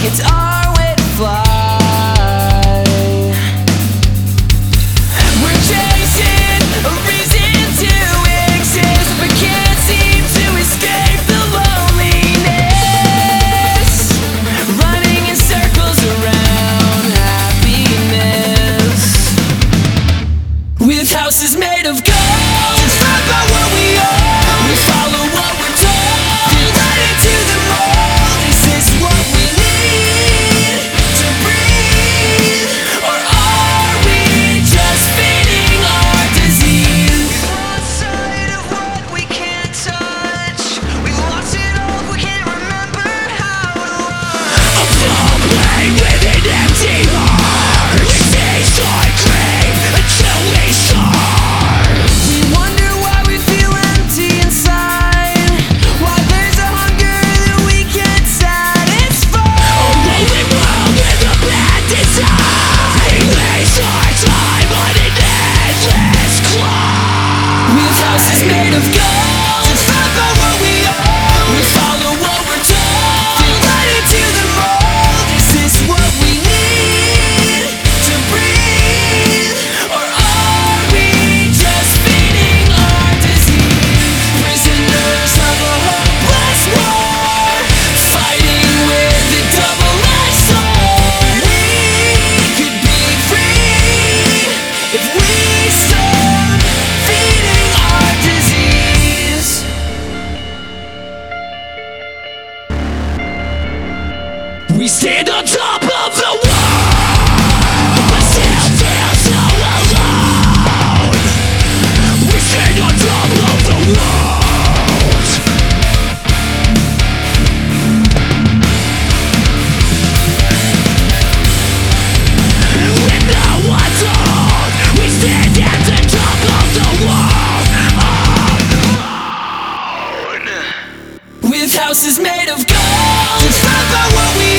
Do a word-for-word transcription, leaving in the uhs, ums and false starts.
It's our way to fly. We're chasing a reason to exist, but can't seem to escape the loneliness. Running in circles around happiness. With houses made of gold, it's not about what we own. We follow what we're told, right into the mold. Is this what we need to breathe, or are we just feeding our disease? We lost sight of what we can't touch. We lost it all, we can't remember how to run. A fumbling with an empty heart. We taste our grave until we starve. We wonder why we feel empty inside, why there's a hunger that we can't satisfy. A rolling world with a bad design. We waste our time on an endless climb. With houses made of gold, it's not about what we own. We follow what we're told, right into the mold. Is this what we need to breathe, or are we just feeding our disease? Prisoners of a hopeless war, fighting with a double-edged sword. We could be free if we stop feeding our disease. We stand on top of the world, but still feel so alone. We stand on top of the world. With no one's own, we stand at the top of the world alone. With houses made of gold, it's not about what we